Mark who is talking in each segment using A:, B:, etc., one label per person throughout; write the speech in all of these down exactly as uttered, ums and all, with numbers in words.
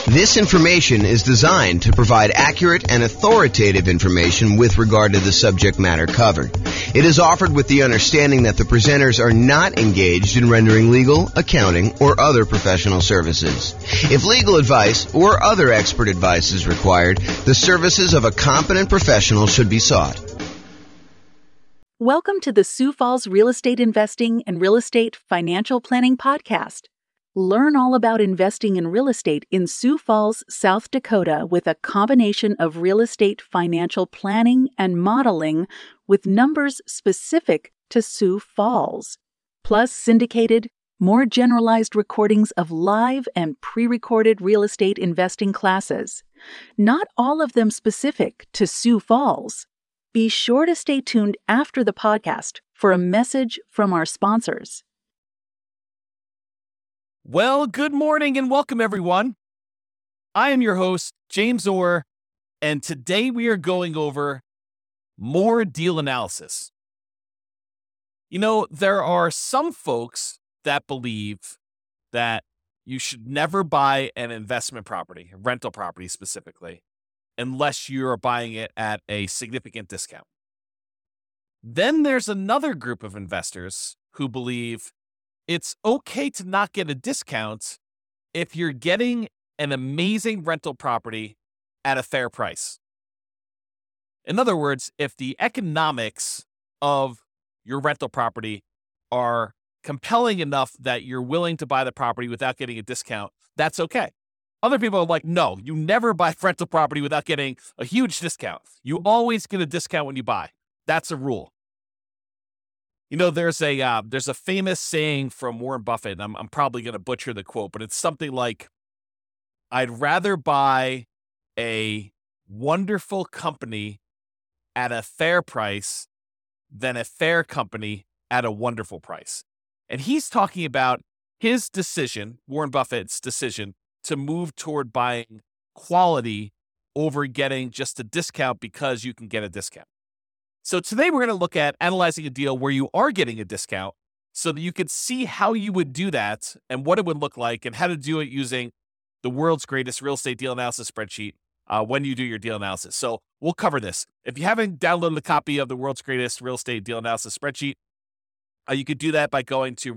A: This information is designed to provide accurate and authoritative information with regard to the subject matter covered. It is offered with the understanding that the presenters are not engaged in rendering legal, accounting, or other professional services. If legal advice or other expert advice is required, the services of a competent professional should be sought.
B: Welcome to the Sioux Falls Real Estate Investing and Real Estate Financial Planning Podcast. Learn all about investing in real estate in Sioux Falls, South Dakota with a combination of real estate financial planning and modeling with numbers specific to Sioux Falls, plus syndicated, more generalized recordings of live and pre-recorded real estate investing classes, not all of them specific to Sioux Falls. Be sure to stay tuned after the podcast for a message from our sponsors.
C: Well, good morning and welcome, everyone. I am your host, James Orr, and today we are going over more deal analysis. You know, there are some folks that believe that you should never buy an investment property, a rental property specifically, unless you are buying it at a significant discount. Then there's another group of investors who believe it's okay to not get a discount if you're getting an amazing rental property at a fair price. In other words, if the economics of your rental property are compelling enough that you're willing to buy the property without getting a discount, that's okay. Other people are like, no, you never buy rental property without getting a huge discount. You always get a discount when you buy. That's a rule. You know, there's a uh, there's a famous saying from Warren Buffett, and I'm, I'm probably going to butcher the quote, but it's something like, I'd rather buy a wonderful company at a fair price than a fair company at a wonderful price. And he's talking about his decision, Warren Buffett's decision, to move toward buying quality over getting just a discount because you can get a discount. So today we're going to look at analyzing a deal where you are getting a discount so that you can see how you would do that and what it would look like and how to do it using the world's greatest real estate deal analysis spreadsheet uh, when you do your deal analysis. So we'll cover this. If you haven't downloaded a copy of the world's greatest real estate deal analysis spreadsheet, uh, you could do that by going to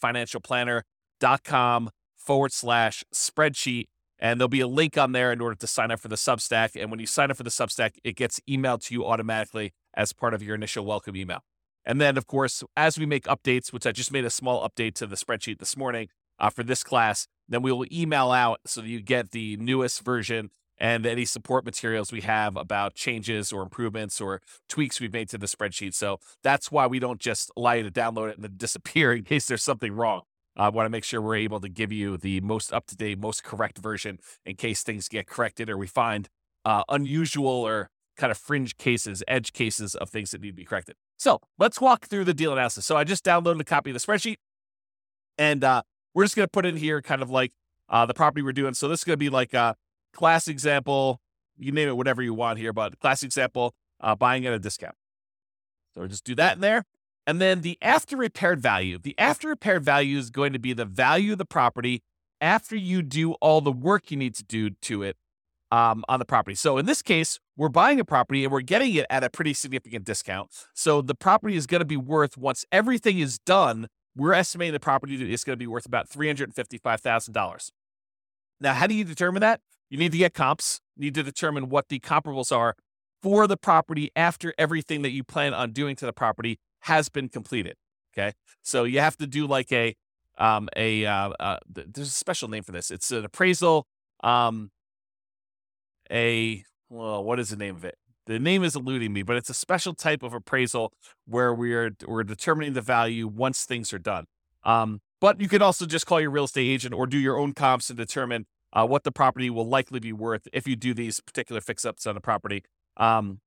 C: realestatefinancialplanner.com forward slash spreadsheet. And there'll be a link on there in order to sign up for the Substack. And when you sign up for the Substack, it gets emailed to you automatically as part of your initial welcome email. And then, of course, as we make updates, which I just made a small update to the spreadsheet this morning uh, for this class, then we will email out so that you get the newest version and any support materials we have about changes or improvements or tweaks we've made to the spreadsheet. So that's why we don't just allow you to download it and then disappear in case there's something wrong. I want to make sure we're able to give you the most up-to-date, most correct version in case things get corrected or we find uh, unusual or kind of fringe cases, edge cases of things that need to be corrected. So let's walk through the deal analysis. So I just downloaded a copy of the spreadsheet, and uh, we're just going to put in here kind of like uh, the property we're doing. So this is going to be like a class example. You name it whatever you want here, but class example, uh, buying at a discount. So we'll just do that in there. And then the after repaired value. The after repaired value is going to be the value of the property after you do all the work you need to do to it um, on the property. So in this case, we're buying a property and we're getting it at a pretty significant discount. So the property is going to be worth, once everything is done, we're estimating the property is going to be worth about three hundred fifty-five thousand dollars. Now, how do you determine that? You need to get comps. You need to determine what the comparables are for the property after everything that you plan on doing to the property has been completed. Okay. So you have to do like a, um, a, uh, uh, there's a special name for this. It's an appraisal, um, a, well, what is the name of it? The name is eluding me, but it's a special type of appraisal where we're, we're determining the value once things are done. Um, but you could also just call your real estate agent or do your own comps and determine uh, what the property will likely be worth if you do these particular fix-ups on the property. Um,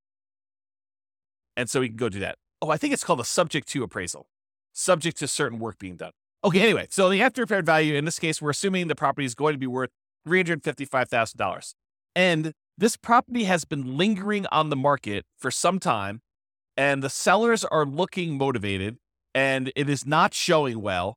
C: and so we can go do that. Oh, I think it's called a subject to appraisal, subject to certain work being done. Okay, anyway, so the after repaired value, in this case, we're assuming the property is going to be worth three hundred fifty-five thousand dollars. And this property has been lingering on the market for some time, and the sellers are looking motivated, and it is not showing well.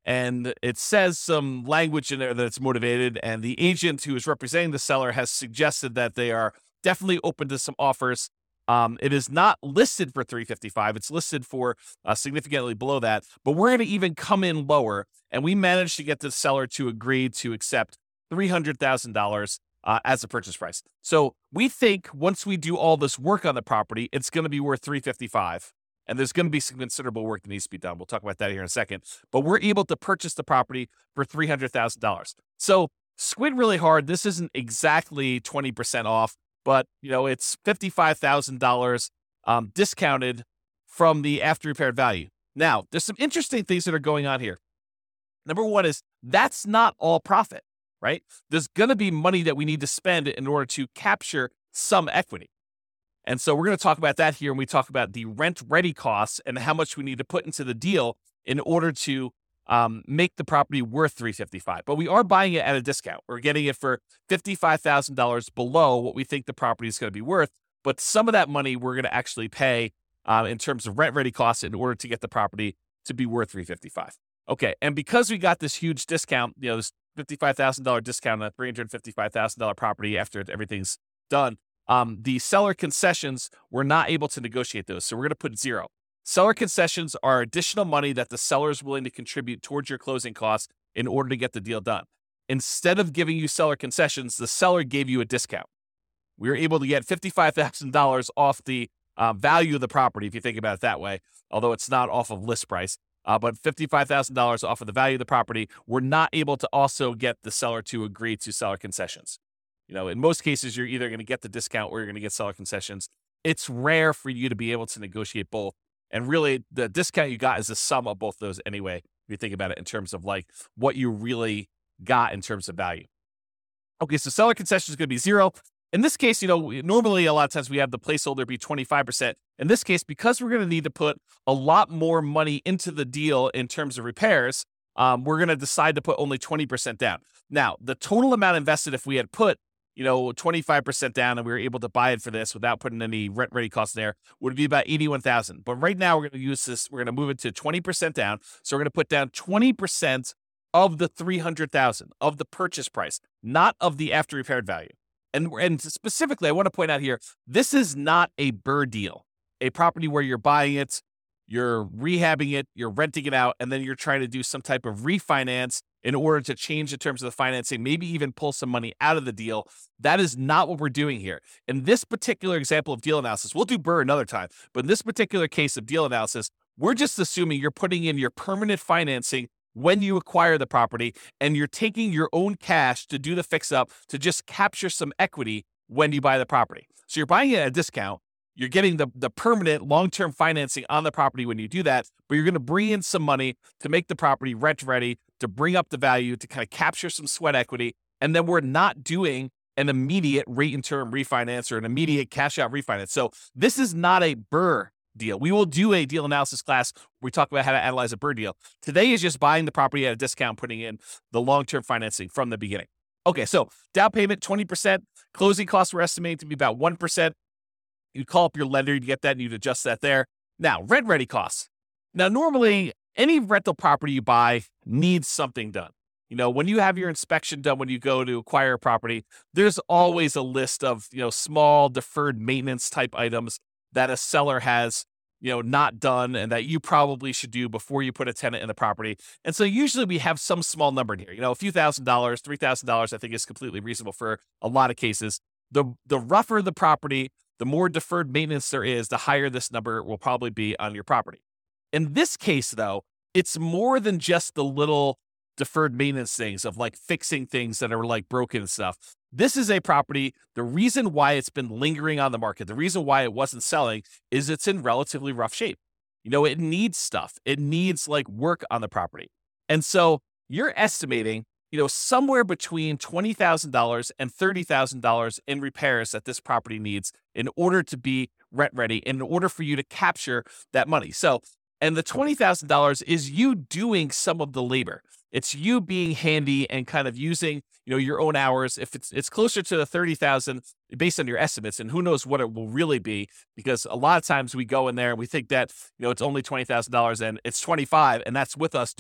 C: and it says some language in there that it's motivated, and the agent who is representing the seller has suggested that they are definitely open to some offers. Um, it is not listed for three fifty-five. It's listed for uh, significantly below that, but we're going to even come in lower, and we managed to get the seller to agree to accept three hundred thousand dollars uh, as a purchase price. So we think once we do all this work on the property, it's going to be worth three fifty-five, and there's going to be some considerable work that needs to be done. We'll talk about that here in a second, but we're able to purchase the property for three hundred thousand dollars. So squint really hard. This isn't exactly twenty percent off, but you know, it's fifty-five thousand dollars um, discounted from the after repaired value. Now, there's some interesting things that are going on here. Number one is that's not all profit, right? There's going to be money that we need to spend in order to capture some equity. And so we're going to talk about that here when we talk about the rent ready costs and how much we need to put into the deal in order to um, make the property worth three fifty-five. But we are buying it at a discount. We're getting it for fifty-five thousand dollars below what we think the property is going to be worth. But some of that money we're going to actually pay uh, in terms of rent ready costs in order to get the property to be worth three fifty-five. Okay, and because we got this huge discount, you know, this fifty-five thousand dollars discount on a three hundred fifty-five thousand dollars property after everything's done, um, the seller concessions, we're not able to negotiate those. So we're going to put zero. Seller concessions are additional money that the seller is willing to contribute towards your closing costs in order to get the deal done. Instead of giving you seller concessions, the seller gave you a discount. We were able to get fifty-five thousand dollars off the uh, value of the property, if you think about it that way, although it's not off of list price. Uh, but fifty-five thousand dollars off of the value of the property, we're not able to also get the seller to agree to seller concessions. You know, in most cases, you're either going to get the discount or you're going to get seller concessions. It's rare for you to be able to negotiate both. And really, the discount you got is the sum of both those anyway, if you think about it in terms of like what you really got in terms of value. Okay, so seller concession is going to be zero. In this case, you know, normally a lot of times we have the placeholder be twenty-five percent. In this case, because we're going to need to put a lot more money into the deal in terms of repairs, um, we're going to decide to put only twenty percent down. Now, the total amount invested, if we had put, you know, twenty-five percent down and we were able to buy it for this without putting any rent ready costs there, would be about eighty-one thousand. But right now we're going to use this, we're going to move it to twenty percent down. So we're going to put down twenty percent of the three hundred thousand of the purchase price, not of the after repaired value. And, and specifically, I want to point out here, this is not a B R R R R deal, a property where you're buying it, you're rehabbing it, you're renting it out, and then you're trying to do some type of refinance in order to change the terms of the financing, maybe even pull some money out of the deal. That is not what we're doing here. In this particular example of deal analysis, we'll do B R R R R another time, but in this particular case of deal analysis, we're just assuming you're putting in your permanent financing when you acquire the property, and you're taking your own cash to do the fix-up to just capture some equity when you buy the property. So you're buying it at a discount. You're getting the, the permanent long-term financing on the property when you do that, but you're going to bring in some money to make the property rent-ready, to bring up the value, to kind of capture some sweat equity, and then we're not doing an immediate rate-and-term refinance or an immediate cash-out refinance. So this is not a B R R R R deal. We will do a deal analysis class where we talk about how to analyze a B R R R R deal. Today is just buying the property at a discount, putting in the long-term financing from the beginning. Okay, so down payment, twenty percent. Closing costs we're estimating to be about one percent. You'd call up your lender, you'd get that, and you'd adjust that there. Now, rent-ready costs. Now, normally, any rental property you buy needs something done. You know, when you have your inspection done, when you go to acquire a property, there's always a list of, you know, small deferred maintenance type items that a seller has, you know, not done and that you probably should do before you put a tenant in the property. And so usually we have some small number in here, you know, a few thousand dollars, three thousand dollars, I think is completely reasonable for a lot of cases. The, the rougher the property, the more deferred maintenance there is, the higher this number will probably be on your property. In this case, though, it's more than just the little deferred maintenance things of like fixing things that are like broken and stuff. This is a property. The reason why it's been lingering on the market, the reason why it wasn't selling is it's in relatively rough shape. You know, it needs stuff. It needs like work on the property. And so you're estimating, you know, somewhere between twenty thousand dollars and thirty thousand dollars in repairs that this property needs in order to be rent ready, in order for you to capture that money. So, and the twenty thousand dollars is you doing some of the labor. It's you being handy and kind of using, you know, your own hours. If it's it's closer to the thirty thousand based on your estimates, and who knows what it will really be, because a lot of times we go in there and we think that, you know, it's only twenty thousand dollars and it's twenty-five, and that's with us doing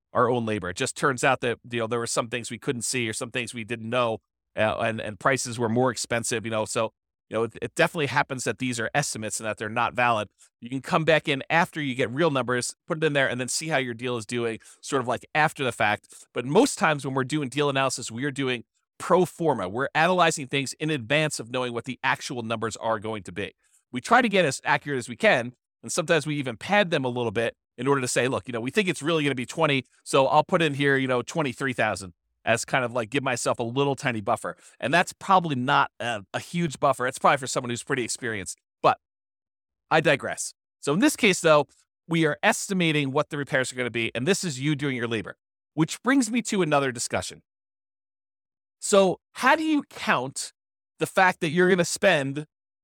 C: our own labor. It just turns out that, you know, there were some things we couldn't see or some things we didn't know, uh, and, and prices were more expensive, you know, so, you know, it, it definitely happens that these are estimates and that they're not valid. You can come back in after you get real numbers, put it in there, and then see how your deal is doing sort of like after the fact. But most times when we're doing deal analysis, we are doing pro forma. We're analyzing things in advance of knowing what the actual numbers are going to be. We try to get as accurate as we can, and sometimes we even pad them a little bit in order to say, look, you know, we think it's really going to be twenty, so I'll put in here, you know, twenty-three thousand as kind of like give myself a little tiny buffer. And that's probably not a, a huge buffer. It's probably for someone who's pretty experienced, but I digress. So in this case, though, we are estimating what the repairs are going to be, and this is you doing your labor, which brings me to another discussion. So how do you count the fact that you're going to spend,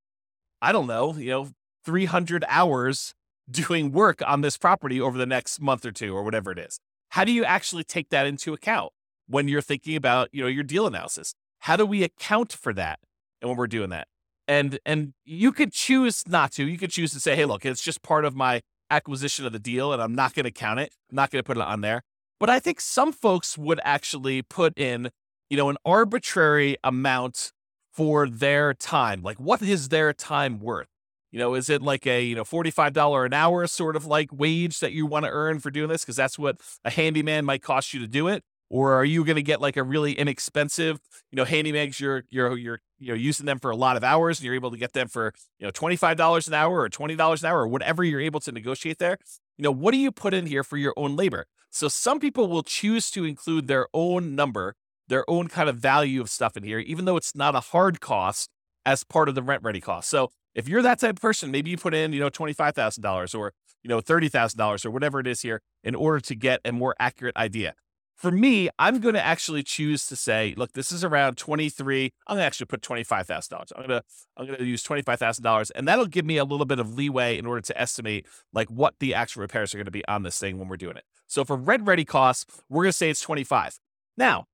C: I don't know, you know, three hundred hours doing work on this property over the next month or two or whatever it is? How do you actually take that into account when you're thinking about, you know, your deal analysis? How do we account for that? And when we're doing that, and, and you could choose not to, you could choose to say, hey, look, it's just part of my acquisition of the deal and I'm not going to count it. I'm not going to put it on there. But I think some folks would actually put in, you know, an arbitrary amount for their time. Like, what is their time worth? You know, is it like a, you know, forty-five dollars an hour sort of like wage that you want to earn for doing this? Because that's what a handyman might cost you to do it. Or are you going to get like a really inexpensive, you know, handymans, you're, you're, you're, you know, using them for a lot of hours and you're able to get them for, you know, twenty-five dollars an hour or twenty dollars an hour or whatever you're able to negotiate there. You know, what do you put in here for your own labor? So some people will choose to include their own number, their own kind of value of stuff in here, even though it's not a hard cost as part of the rent ready cost. So if you're that type of person, maybe you put in, you know, twenty-five thousand dollars or, you know, thirty thousand dollars or whatever it is here in order to get a more accurate idea. For me, I'm going to actually choose to say, look, this is around twenty-three. I'm going to actually put twenty-five thousand dollars. I'm going to, I'm going to use twenty-five thousand dollars, and that'll give me a little bit of leeway in order to estimate like what the actual repairs are going to be on this thing when we're doing it. So for rent ready costs, we're going to say it's twenty-five. Now,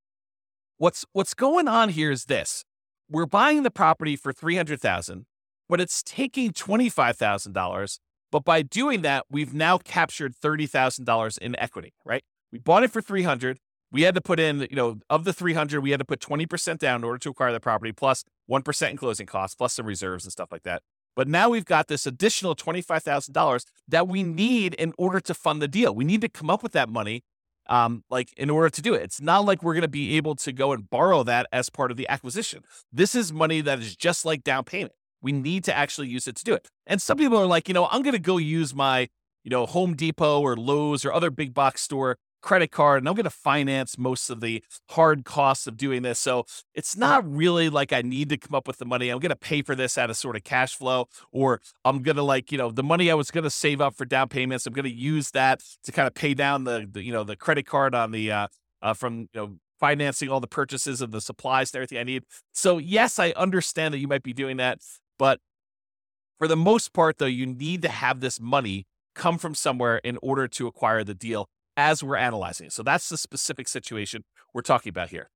C: what's, what's going on here is this. We're buying the property for three hundred thousand dollars, but it's taking twenty-five thousand dollars. But by doing that, we've now captured thirty thousand dollars in equity, right? We bought it for three hundred dollars. We had to put in, you know, of the three hundred dollars, we had to put twenty percent down in order to acquire the property, plus one percent in closing costs, plus some reserves and stuff like that. But now we've got this additional twenty-five thousand dollars that we need in order to fund the deal. We need to come up with that money, um, like in order to do it. It's not like we're going to be able to go and borrow that as part of the acquisition. This is money that is just like down payment. We need to actually use it to do it. And some people are like, you know, I'm going to go use my, you know, Home Depot or Lowe's or other big box store credit card, and I'm going to finance most of the hard costs of doing this. So it's not really like I need to come up with the money. I'm going to pay for this out of sort of cash flow, or I'm going to like, you know, the money I was going to save up for down payments, I'm going to use that to kind of pay down the, the you know, the credit card on the, uh, uh, from, you know, financing all the purchases of the supplies and everything I need. So yes, I understand that you might be doing that, but for the most part though, you need to have this money come from somewhere in order to acquire the deal as we're analyzing it. So that's the specific situation we're talking about here.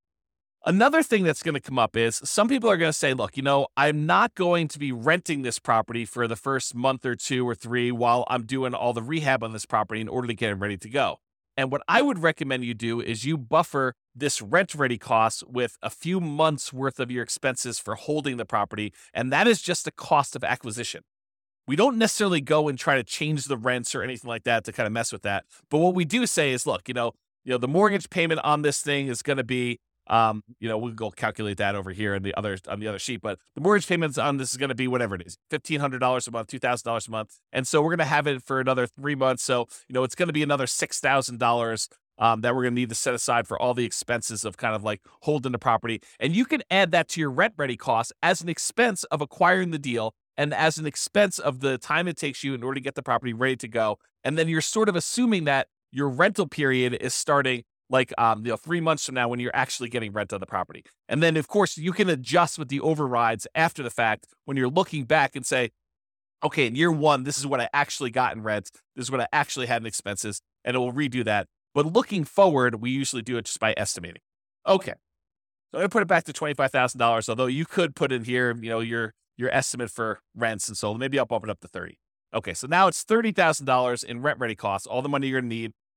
C: Another thing that's going to come up is some people are going to say, look, you know, I'm not going to be renting this property for the first month or two or three while I'm doing all the rehab on this property in order to get it ready to go. And what I would recommend you do is you buffer this rent ready cost with a few months worth of your expenses for holding the property. And that is just the cost of acquisition. We don't necessarily go and try to change the rents or anything like that to kind of mess with that. But what we do say is, look, you know, you know, the mortgage payment on this thing is going to be, um, you know, we'll go calculate that over here on the other on the other sheet. But the mortgage payments on this is going to be whatever it is, fifteen hundred dollars a month, two thousand dollars a month. And so we're going to have it for another three months. So, you know, it's going to be another six thousand dollars um, that we're going to need to set aside for all the expenses of kind of like holding the property. And you can add that to your rent ready costs as an expense of acquiring the deal, and as an expense of the time it takes you in order to get the property ready to go. And then you're sort of assuming that your rental period is starting like um, you know, three months from now when you're actually getting rent on the property. And then, of course, you can adjust with the overrides after the fact when you're looking back and say, okay, in year one, this is what I actually got in rent. This is what I actually had in expenses, and it will redo that. But looking forward, we usually do it just by estimating. Okay, so I'm going to put it back to twenty-five thousand dollars, although you could put in here, you know, your your estimate for rents and so maybe I'll bump it up to thirty. Okay, so now it's thirty thousand dollars in rent ready costs, all the money you're going to need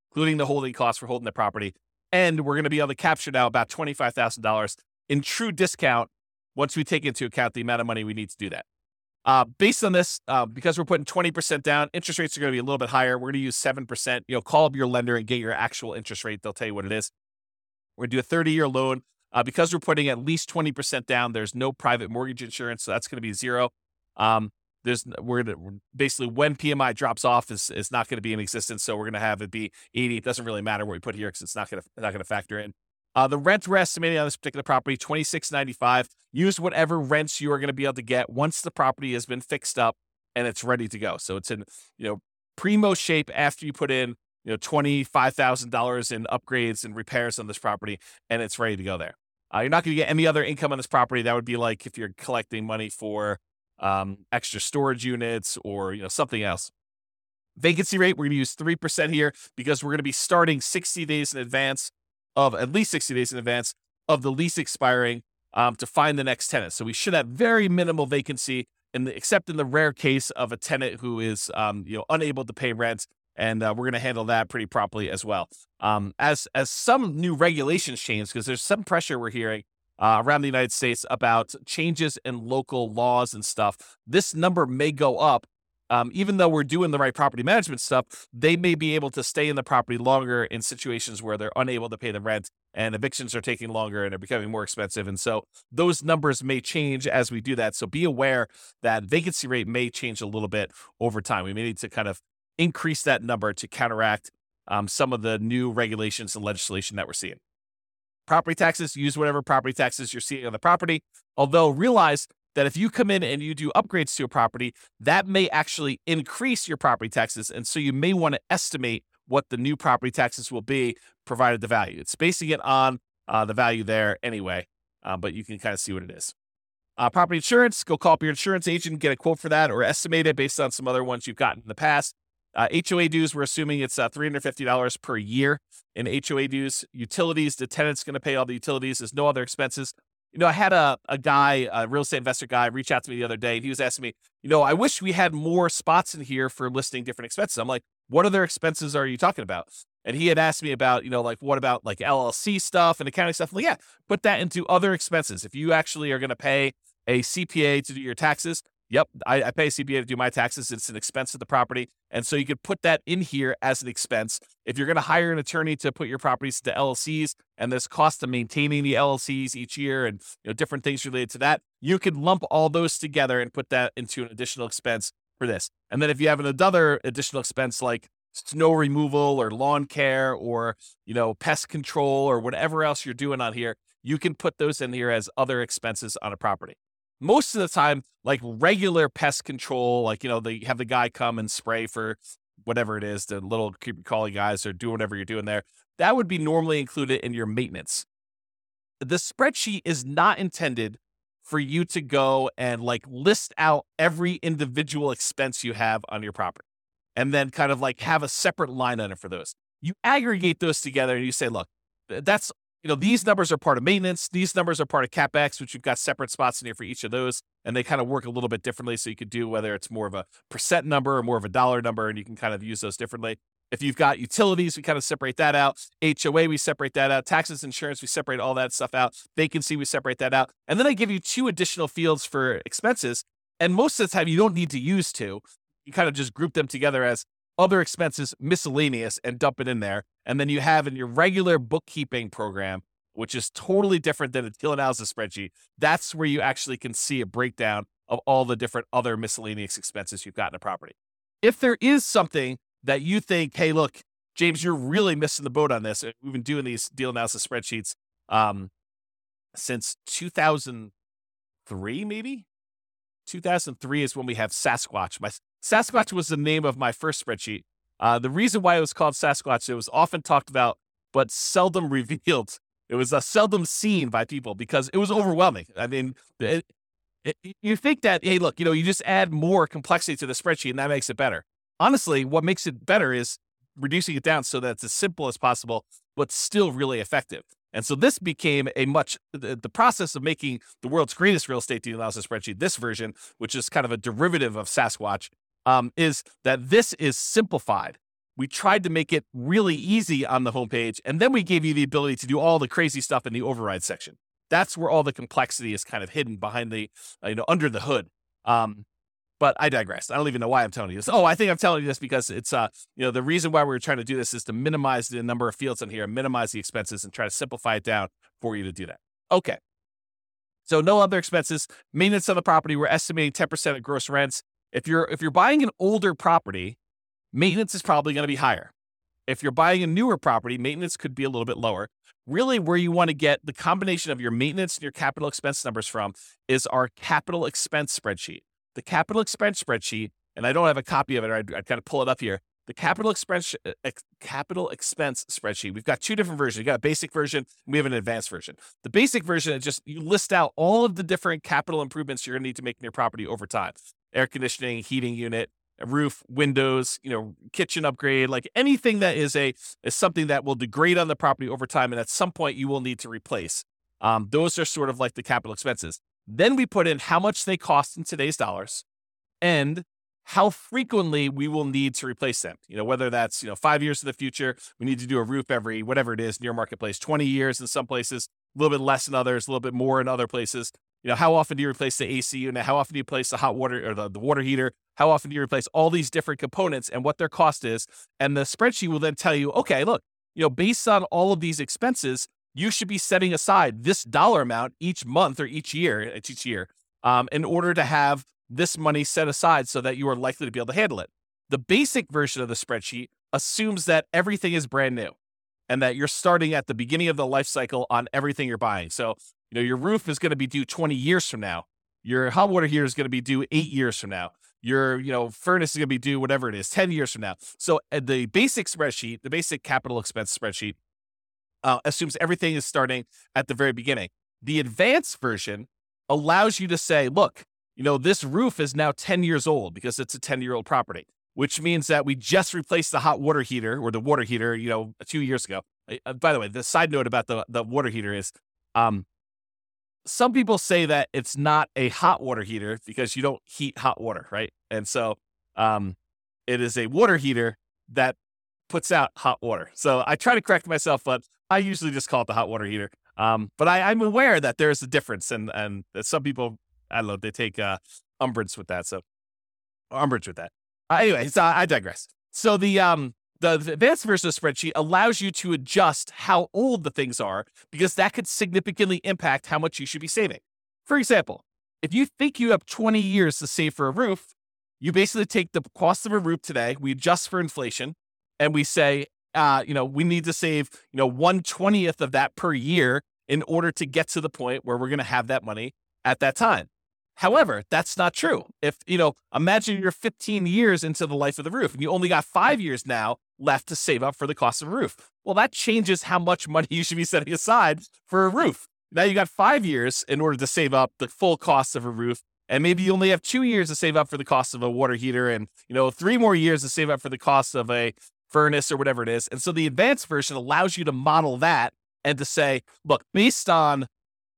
C: including the holding costs for holding the property. And we're going to be able to capture now about twenty-five thousand dollars in true discount once we take into account the amount of money we need to do that. Uh, based on this, uh, because we're putting twenty percent down, interest rates are going to be a little bit higher. We're going to use seven percent. You know, call up your lender and get your actual interest rate. They'll tell you what it is. We're going to do a thirty-year loan. Uh, because we're putting at least twenty percent down, there's no private mortgage insurance, so that's going to be zero. Um, there's we're, gonna, we're basically when P M I drops off is is not going to be in existence, so we're going to have it be eighty. It doesn't really matter what we put here because it's not going to not going to factor in. Uh, the rent we're estimating on this particular property, twenty-six ninety-five. Use whatever rents you are going to be able to get once the property has been fixed up and it's ready to go. So it's in you know primo shape after you put in you know twenty-five thousand dollars in upgrades and repairs on this property, and it's ready to go there. Uh, you're not going to get any other income on this property. That would be like if you're collecting money for um, extra storage units or you know something else. Vacancy rate, we're going to use three percent here because we're going to be starting sixty days in advance of at least sixty days in advance of the lease expiring um, to find the next tenant. So we should have very minimal vacancy, in the, except in the rare case of a tenant who is um, you know unable to pay rent, and uh, we're going to handle that pretty properly as well. Um, as as some new regulations change, because there's some pressure we're hearing uh, around the United States about changes in local laws and stuff, this number may go up. Um, even though we're doing the right property management stuff, they may be able to stay in the property longer in situations where they're unable to pay the rent and evictions are taking longer and are becoming more expensive. And so those numbers may change as we do that. So be aware that vacancy rate may change a little bit over time. We may need to kind of increase that number to counteract um, some of the new regulations and legislation that we're seeing. Property taxes, use whatever property taxes you're seeing on the property, although realize that if you come in and you do upgrades to a property, that may actually increase your property taxes. And so you may want to estimate what the new property taxes will be, provided the value. It's basing it on uh, the value there anyway, uh, but you can kind of see what it is. Uh, property insurance, go call up your insurance agent, get a quote for that, or estimate it based on some other ones you've gotten in the past. Uh, H O A dues, we're assuming it's uh, three hundred fifty dollars per year in H O A dues. Utilities, the tenant's going to pay all the utilities. There's no other expenses. You know, I had a, a guy, a real estate investor guy, reach out to me the other day, and he was asking me, you know, I wish we had more spots in here for listing different expenses. I'm like, what other expenses are you talking about? And he had asked me about, you know, like, what about like L L C stuff and accounting stuff? I'm like, yeah, put that into other expenses. If you actually are going to pay a C P A to do your taxes, yep, I, I pay a C P A to do my taxes. It's an expense of the property. And so you could put that in here as an expense. If you're going to hire an attorney to put your properties into L L Cs and there's cost of maintaining the L L Cs each year and you know different things related to that, you could lump all those together and put that into an additional expense for this. And then if you have another additional expense like snow removal or lawn care or, you know, pest control or whatever else you're doing on here, you can put those in here as other expenses on a property. Most of the time, like regular pest control, like, you know, they have the guy come and spray for whatever it is, the little creepy crawly guys or do whatever you're doing there. That would be normally included in your maintenance. The spreadsheet is not intended for you to go and like list out every individual expense you have on your property and then kind of like have a separate line item for those. You aggregate those together and you say, look, that's, you know, these numbers are part of maintenance. These numbers are part of CapEx, which you've got separate spots in here for each of those. And they kind of work a little bit differently. So you could do whether it's more of a percent number or more of a dollar number, and you can kind of use those differently. If you've got utilities, we kind of separate that out. H O A, we separate that out. Taxes, insurance, we separate all that stuff out. Vacancy, we separate that out. And then I give you two additional fields for expenses. And most of the time, you don't need to use two. You kind of just group them together as other expenses, miscellaneous, and dump it in there. And then you have in your regular bookkeeping program, which is totally different than a deal analysis spreadsheet, that's where you actually can see a breakdown of all the different other miscellaneous expenses you've got in a property. If there is something that you think, hey, look, James, you're really missing the boat on this. We've been doing these deal analysis spreadsheets um, since two thousand three, maybe? two thousand three is when we have Sasquatch. My Sasquatch was the name of my first spreadsheet. Uh, the reason why it was called Sasquatch, it was often talked about, but seldom revealed. It was uh, seldom seen by people because it was overwhelming. I mean, it, it, you think that, hey, look, you know, you just add more complexity to the spreadsheet and that makes it better. Honestly, what makes it better is reducing it down so that it's as simple as possible, but still really effective. And so this became a much, the, the process of making the world's greatest real estate deal analysis spreadsheet, this version, which is kind of a derivative of Sasquatch, um, is that this is simplified. we tried to make it really easy on the homepage, and then we gave you the ability to do all the crazy stuff in the override section. That's where all the complexity is kind of hidden behind the, uh, you know, under the hood. Um, but I digress. I don't even know why I'm telling you this. Oh, I think I'm telling you this because it's, uh, you know, the reason why we were trying to do this is to minimize the number of fields in here, minimize the expenses, and try to simplify it down for you to do that. Okay. So no other expenses. Maintenance on the property, we're estimating ten percent of gross rents. If you're if you're buying an older property, maintenance is probably going to be higher. If you're buying a newer property, maintenance could be a little bit lower. Really, where you want to get the combination of your maintenance and your capital expense numbers from is our capital expense spreadsheet. The capital expense spreadsheet, and I don't have a copy of it, I'd, I'd kind of pull it up here. The capital expense ex, capital expense spreadsheet. We've got two different versions. You got a basic version, and we have an advanced version. The basic version is just you list out all of the different capital improvements you're going to need to make in your property over time: air conditioning, heating unit, a roof, windows, you know, kitchen upgrade, like anything that is a is something that will degrade on the property over time, and at some point you will need to replace. Um, those are sort of like the capital expenses. Then we put in how much they cost in today's dollars, and how frequently we will need to replace them. You know, whether that's, you know, five years in the future, we need to do a roof every, whatever it is, near marketplace, twenty years in some places, a little bit less in others, a little bit more in other places. You know, how often do you replace the A C unit? How often do you replace the hot water or the, the water heater? How often do you replace all these different components and what their cost is? And the spreadsheet will then tell you, okay, look, you know, based on all of these expenses, you should be setting aside this dollar amount each month or each year, it's each year, um, in order to have this money set aside so that you are likely to be able to handle it. The basic version of the spreadsheet assumes that everything is brand new and that you're starting at the beginning of the life cycle on everything you're buying. So, you know, your roof is going to be due twenty years from now. Your hot water heater is going to be due eight years from now. Your, you know, furnace is going to be due whatever it is, ten years from now. So uh, the basic spreadsheet, the basic capital expense spreadsheet, uh, assumes everything is starting at the very beginning. The advanced version allows you to say, look, you know, this roof is now ten years old because it's a ten-year-old property, which means that we just replaced the hot water heater or the water heater, you know, two years ago. Uh, by the way, the side note about the, the water heater is um, some people say that it's not a hot water heater because you don't heat hot water, right? And so um, it is a water heater that puts out hot water. So I try to correct myself, but I usually just call it the hot water heater. Um, but I, I'm aware that there's a difference, and and that some people, I don't know, they take uh, umbrage with that. So umbrage with that. Uh, anyway, so I digress. So the um the, the advanced version of the spreadsheet allows you to adjust how old the things are because that could significantly impact how much you should be saving. For example, if you think you have twenty years to save for a roof, you basically take the cost of a roof today, we adjust for inflation, and we say, uh, you know, we need to save, you know, one twentieth of that per year in order to get to the point where we're going to have that money at that time. However, that's not true. If, you know, imagine you're fifteen years into the life of the roof and you only got five years now left to save up for the cost of a roof. Well, that changes how much money you should be setting aside for a roof. Now you got five years in order to save up the full cost of a roof. And maybe you only have two years to save up for the cost of a water heater and, you know, three more years to save up for the cost of a furnace or whatever it is. And so the advanced version allows you to model that and to say, look, based on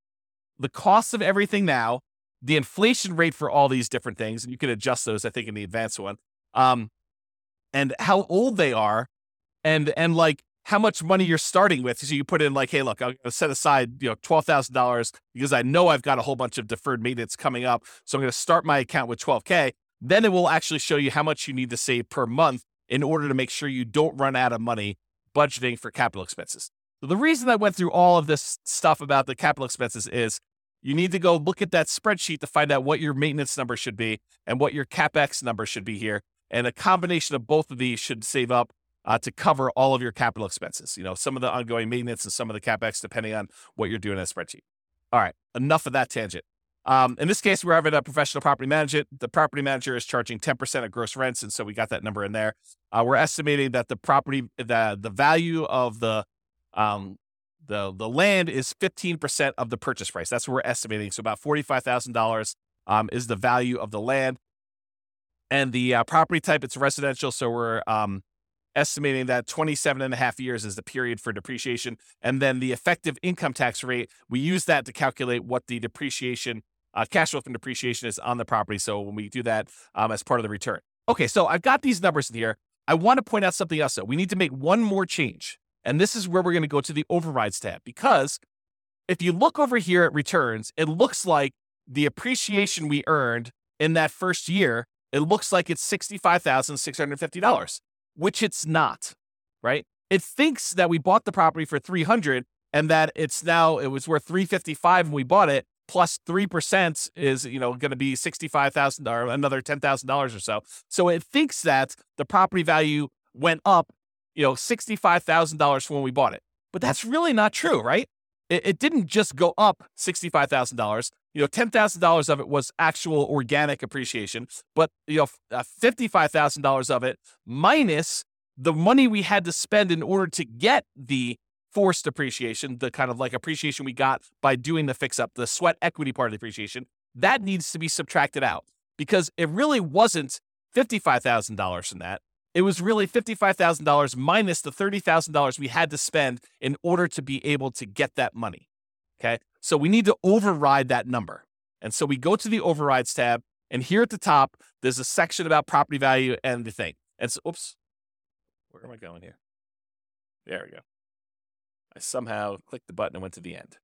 C: the cost of everything now, the inflation rate for all these different things, and you can adjust those, I think, in the advanced one, um, and how old they are, and and like how much money you're starting with. So you put in like, hey, look, I'm going to set aside, you know, twelve thousand dollars because I know I've got a whole bunch of deferred maintenance coming up. So I'm going to start my account with twelve K. Then it will actually show you how much you need to save per month in order to make sure you don't run out of money budgeting for capital expenses. So the reason I went through all of this stuff about the capital expenses is you need to go look at that spreadsheet to find out what your maintenance number should be and what your CapEx number should be here. And a combination of both of these should save up uh, to cover all of your capital expenses. You know, some of the ongoing maintenance and some of the CapEx, depending on what you're doing in a spreadsheet. All right, enough of that tangent. Um, in this case, we're having a professional property manager. The property manager is charging ten percent of gross rents, and so we got that number in there. Uh, we're estimating that the property, the the value of the um, the the land is fifteen percent of the purchase price. That's what we're estimating. So about forty-five thousand dollars um, is the value of the land. And the uh, property type, it's residential. So we're um, estimating that twenty-seven and a half years is the period for depreciation. And then the effective income tax rate, we use that to calculate what the depreciation, uh, cash flow from depreciation is on the property. So when we do that um, as part of the return. Okay, so I've got these numbers in here. I want to point out something else, though. We need to make one more change. And this is where we're going to go to the overrides tab, because if you look over here at returns, it looks like the appreciation we earned in that first year, it looks like it's sixty-five thousand six hundred fifty dollars, which it's not, right? It thinks that we bought the property for three hundred dollars and that it's now, it was worth three hundred fifty-five dollars when we bought it, plus three percent is, you know, going to be sixty-five thousand dollars, another ten thousand dollars or so. So it thinks that the property value went up, you know, sixty-five thousand dollars from when we bought it. But that's really not true, right? It, it didn't just go up sixty-five thousand dollars. You know, ten thousand dollars of it was actual organic appreciation, but, you know, uh, fifty-five thousand dollars of it minus the money we had to spend in order to get the forced appreciation, the kind of like appreciation we got by doing the fix up, the sweat equity part of the appreciation, that needs to be subtracted out, because it really wasn't fifty-five thousand dollars from that. It was really fifty-five thousand dollars minus the thirty thousand dollars we had to spend in order to be able to get that money. Okay. So we need to override that number. And so we go to the overrides tab, and here at the top, there's a section about property value and the thing. And so, oops, where am I going here? There we go. I somehow clicked the button and went to the end.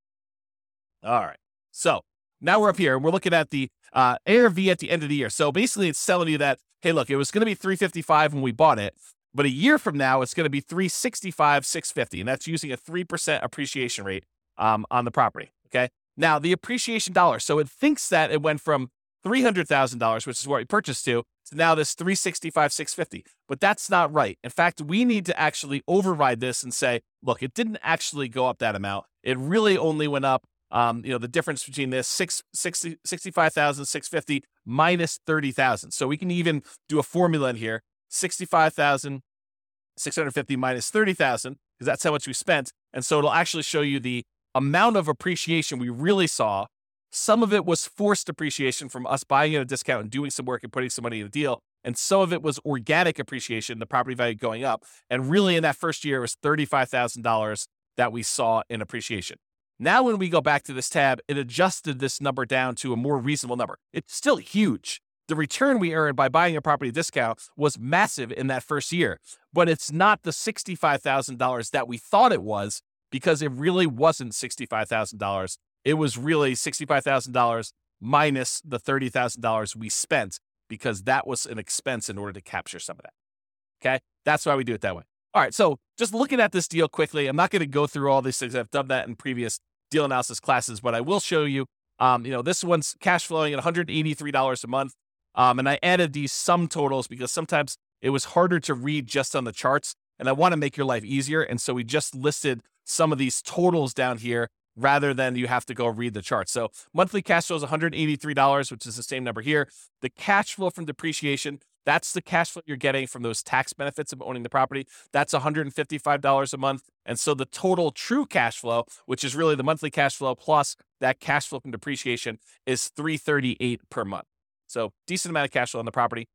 C: All right. So now we're up here and we're looking at the uh, A R V at the end of the year. So basically it's telling you that, hey, look, it was going to be three hundred fifty-five when we bought it, but a year from now it's going to be three hundred sixty-five thousand six hundred fifty dollars, and that's using a three percent appreciation rate um, on the property. Okay. Now the appreciation dollar. So it thinks that it went from three hundred thousand dollars, which is what we purchased to, to now this three hundred sixty-five thousand six hundred fifty dollars. But that's not right. In fact, we need to actually override this and say, look, it didn't actually go up that amount. It really only went up, um, you know, the difference between this sixty-five thousand six hundred fifty dollars minus thirty thousand dollars. So we can even do a formula in here, sixty-five thousand six hundred fifty dollars minus thirty thousand dollars, because that's how much we spent. And so it'll actually show you the amount of appreciation we really saw. Some of it was forced appreciation from us buying at a discount and doing some work and putting some money in the deal. And some of it was organic appreciation, the property value going up. And really in that first year, it was thirty-five thousand dollars that we saw in appreciation. Now, when we go back to this tab, it adjusted this number down to a more reasonable number. It's still huge. The return we earned by buying a property discount was massive in that first year, but it's not the sixty-five thousand dollars that we thought it was, because it really wasn't sixty-five thousand dollars. It was really sixty-five thousand dollars minus the thirty thousand dollars we spent, because that was an expense in order to capture some of that. Okay. That's why we do it that way. All right. So just looking at this deal quickly, I'm not going to go through all these things. I've done that in previous deal analysis classes, but I will show you, um, you know, this one's cash flowing at one hundred eighty-three dollars a month. Um, and I added these sum totals because sometimes it was harder to read just on the charts, and I want to make your life easier. And so we just listed some of these totals down here rather than you have to go read the chart. So monthly cash flow is one hundred eighty-three dollars, which is the same number here. The cash flow from depreciation, that's the cash flow you're getting from those tax benefits of owning the property. That's one hundred fifty-five dollars a month. And so the total true cash flow, which is really the monthly cash flow plus that cash flow from depreciation, is three hundred thirty-eight dollars per month. So decent amount of cash flow on the property.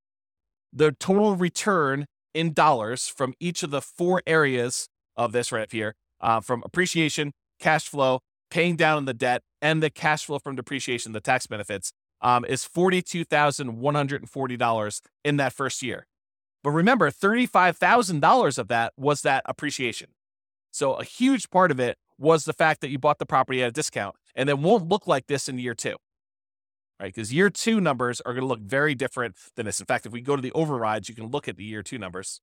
C: The total return in dollars from each of the four areas of this right up here, uh, from appreciation, cash flow, paying down the debt, and the cash flow from depreciation, the tax benefits, um, is forty-two thousand one hundred forty dollars in that first year. But remember, thirty-five thousand dollars of that was that appreciation. So a huge part of it was the fact that you bought the property at a discount, and it won't look like this in year two, right? Because year two numbers are going to look very different than this. In fact, if we go to the overrides, you can look at the year two numbers.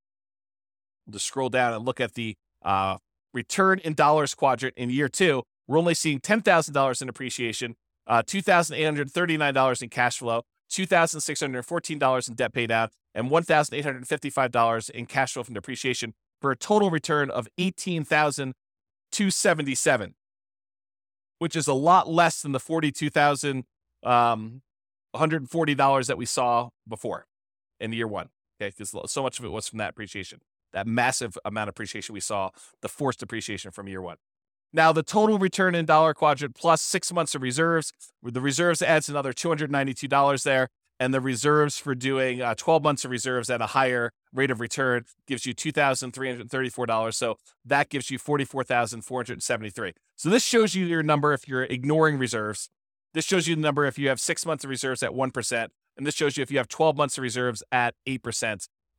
C: We'll just scroll down and look at the uh, return in dollars quadrant in year two. We're only seeing ten thousand dollars in appreciation, uh, two thousand eight hundred thirty-nine dollars in cash flow, two thousand six hundred fourteen dollars in debt pay down, and one thousand eight hundred fifty-five dollars in cash flow from depreciation, for a total return of eighteen thousand two hundred seventy-seven dollars, which is a lot less than the forty-two thousand one hundred forty dollars that we saw before in year one. Okay, because so much of it was from that appreciation, that massive amount of appreciation we saw, the forced appreciation from year one. Now, the total return in dollar quadrant plus six months of reserves, the reserves adds another two hundred ninety-two dollars there. And the reserves for doing uh, twelve months of reserves at a higher rate of return gives you two thousand three hundred thirty-four dollars. So that gives you forty-four thousand four hundred seventy-three dollars. So this shows you your number if you're ignoring reserves. This shows you the number if you have six months of reserves at one percent. And this shows you if you have twelve months of reserves at eight percent.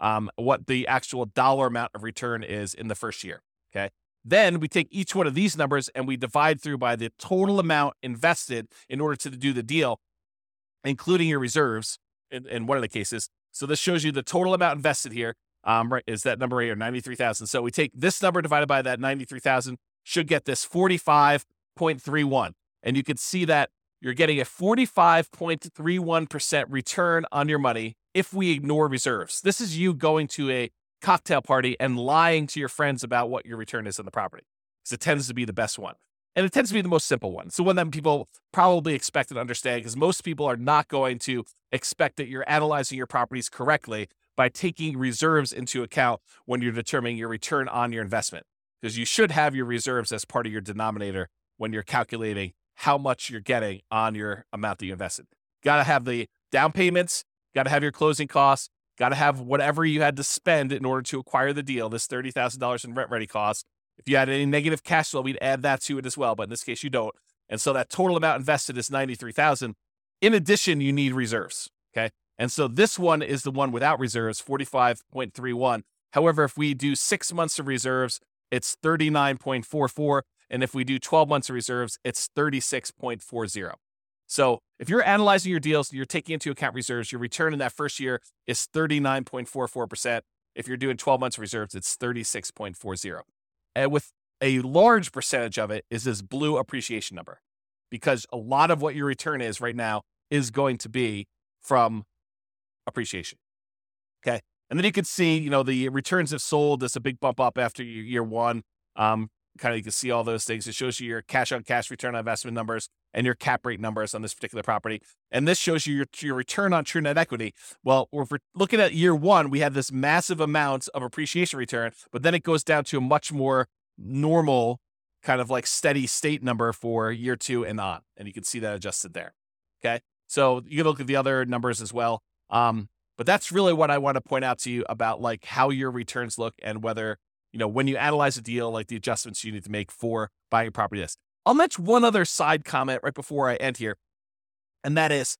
C: um, what the actual dollar amount of return is in the first year. Okay. Then we take each one of these numbers and we divide through by the total amount invested in order to do the deal, including your reserves in, in one of the cases. So this shows you the total amount invested here. Um, right, is that number right here, ninety-three thousand. So we take this number divided by that ninety-three thousand, should get this forty-five point three one. And you can see that you're getting a forty-five point three one percent return on your money if we ignore reserves. This is you going to a cocktail party and lying to your friends about what your return is on the property, because it tends to be the best one. And it tends to be the most simple one. So one that people probably expect and understand, because most people are not going to expect that you're analyzing your properties correctly by taking reserves into account when you're determining your return on your investment, because you should have your reserves as part of your denominator when you're calculating how much you're getting on your amount that you invested. Got to have the down payments, got to have your closing costs, got to have whatever you had to spend in order to acquire the deal, this thirty thousand dollars in rent ready costs. If you had any negative cash flow, we'd add that to it as well. But in this case, you don't. And so that total amount invested is ninety-three thousand dollars. In addition, you need reserves. Okay. And so this one is the one without reserves, forty-five point three one. However, if we do six months of reserves, it's thirty-nine point four four. And if we do twelve months of reserves, it's thirty-six point four zero. So if you're analyzing your deals and you're taking into account reserves, your return in that first year is thirty-nine point four four percent. If you're doing twelve months of reserves, it's thirty-six point four zero. And with a large percentage of it is this blue appreciation number, because a lot of what your return is right now is going to be from appreciation. Okay. And then you can see, you know, the returns have sold. There's a big bump up after year one. Um, kind of, you can see all those things. It shows you your cash on cash return on investment numbers and your cap rate numbers on this particular property. And this shows you your, your return on true net equity. Well, if we're looking at year one, we had this massive amount of appreciation return, but then it goes down to a much more normal kind of like steady state number for year two and on. And you can see that adjusted there. Okay. So you can look at the other numbers as well. Um, but that's really what I want to point out to you about like how your returns look and whether, you know, when you analyze a deal, like the adjustments you need to make for buying a property. This. I'll mention one other side comment right before I end here. And that is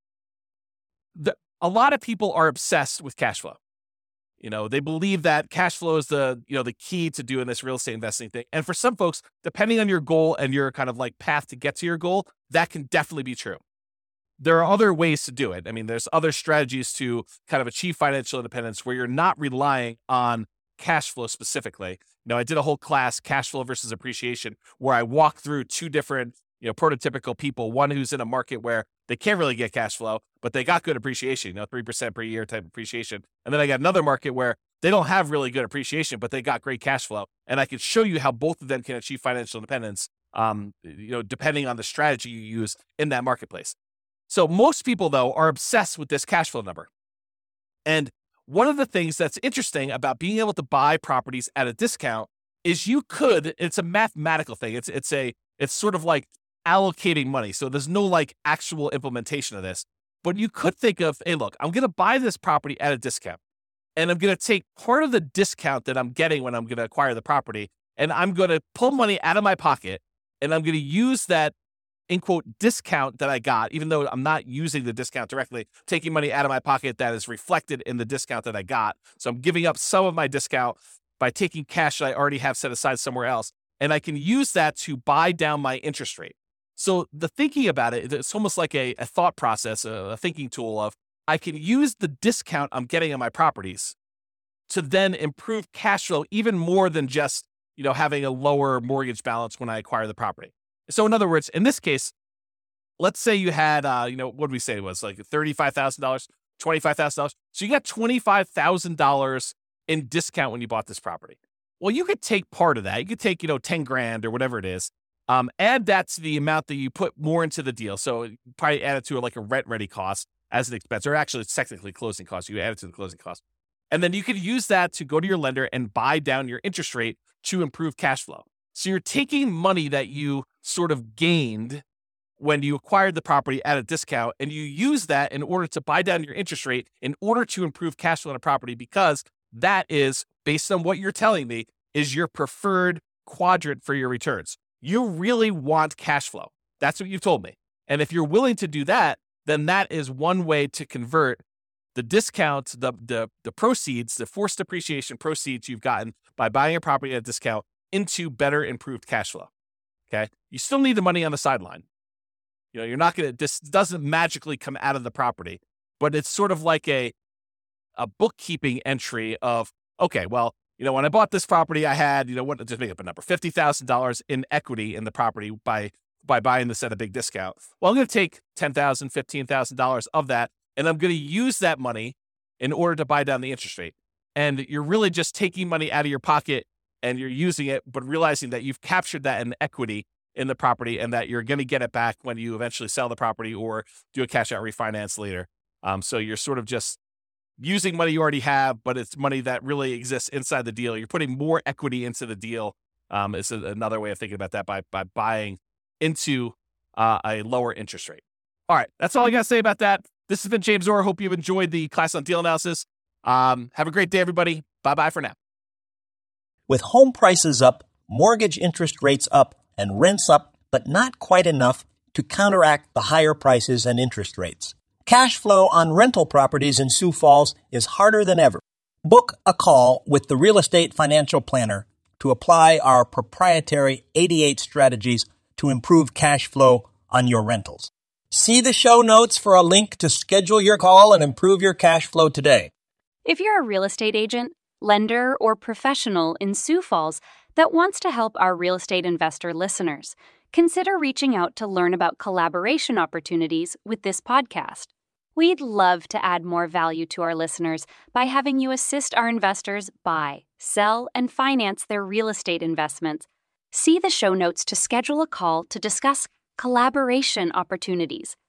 C: the, a lot of people are obsessed with cash flow. You know, they believe that cash flow is the, you know, the key to doing this real estate investing thing. And for some folks, depending on your goal and your kind of like path to get to your goal, that can definitely be true. There are other ways to do it. I mean, there's other strategies to kind of achieve financial independence where you're not relying on cash flow specifically. You know, I did a whole class, cash flow versus appreciation, where I walked through two different, you know, prototypical people, one who's in a market where they can't really get cash flow, but they got good appreciation, you know, three percent per year type appreciation. And then I got another market where they don't have really good appreciation, but they got great cash flow. And I could show you how both of them can achieve financial independence, um, you know, depending on the strategy you use in that marketplace. So most people, though, are obsessed with this cash flow number. And one of the things that's interesting about being able to buy properties at a discount is you could, it's a mathematical thing. It's, it's a, it's sort of like allocating money. So there's no like actual implementation of this, but you could think of, hey, look, I'm going to buy this property at a discount and I'm going to take part of the discount that I'm getting when I'm going to acquire the property. And I'm going to pull money out of my pocket and I'm going to use that in quote discount that I got, even though I'm not using the discount directly, taking money out of my pocket that is reflected in the discount that I got. So I'm giving up some of my discount by taking cash that I already have set aside somewhere else. And I can use that to buy down my interest rate. So the thinking about it, it's almost like a, a thought process, a, a thinking tool of I can use the discount I'm getting on my properties to then improve cash flow even more than just, you know, having a lower mortgage balance when I acquire the property. So in other words, in this case, let's say you had, uh, you know, what did we say it was like thirty-five thousand dollars, twenty-five thousand dollars. So you got twenty-five thousand dollars in discount when you bought this property. Well, you could take part of that. You could take, you know, ten grand or whatever it is. Um, add that to the amount that you put more into the deal. So probably add it to like a rent ready cost as an expense, or actually it's technically closing cost. You add it to the closing cost. And then you could use that to go to your lender and buy down your interest rate to improve cash flow. So you're taking money that you sort of gained when you acquired the property at a discount, and you use that in order to buy down your interest rate in order to improve cash flow on a property, because that is, based on what you're telling me, is your preferred quadrant for your returns. You really want cash flow. That's what you've told me. And if you're willing to do that, then that is one way to convert the discount, the, the, the proceeds, the forced depreciation proceeds you've gotten by buying a property at a discount into better improved cash flow. Okay. You still need the money on the sideline. You know, you're not going to, this doesn't magically come out of the property, but it's sort of like a, a bookkeeping entry of, okay, well, you know, when I bought this property, I had, you know, what, just make up a number, fifty thousand dollars in equity in the property by, by buying this at a big discount. Well, I'm going to take ten thousand dollars, fifteen thousand dollars of that, and I'm going to use that money in order to buy down the interest rate. And you're really just taking money out of your pocket and you're using it, but realizing that you've captured that in equity in the property and that you're going to get it back when you eventually sell the property or do a cash out refinance later. Um, so you're sort of just using money you already have, but it's money that really exists inside the deal. You're putting more equity into the deal. Um, is another way of thinking about that by, by buying into uh, a lower interest rate. All right. That's all I got to say about that. This has been James Orr. Hope you've enjoyed the class on deal analysis. Um, have a great day, everybody. Bye-bye for now.
D: With home prices up, mortgage interest rates up, and rents up, but not quite enough to counteract the higher prices and interest rates. Cash flow on rental properties in Sioux Falls is harder than ever. Book a call with the Real Estate Financial Planner to apply our proprietary eighty-eight strategies to improve cash flow on your rentals. See the show notes for a link to schedule your call and improve your cash flow today.
E: If you're a real estate agent, lender, or professional in Sioux Falls that wants to help our real estate investor listeners, consider reaching out to learn about collaboration opportunities with this podcast. We'd love to add more value to our listeners by having you assist our investors buy, sell, and finance their real estate investments. See the show notes to schedule a call to discuss collaboration opportunities.